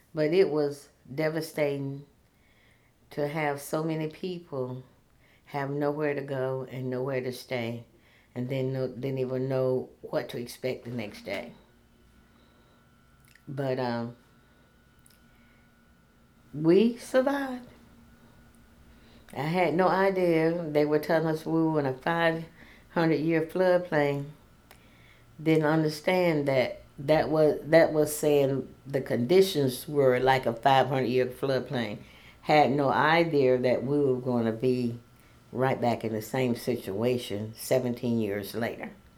But it was devastating to have so many people have nowhere to go and nowhere to stay, and then didn't even know what to expect the next day. But we survived. I had no idea they were telling us we were in a 500-year floodplain. Didn't understand that was saying the conditions were like a 500-year floodplain. Had no idea that we were going to be right back in the same situation 17 years later.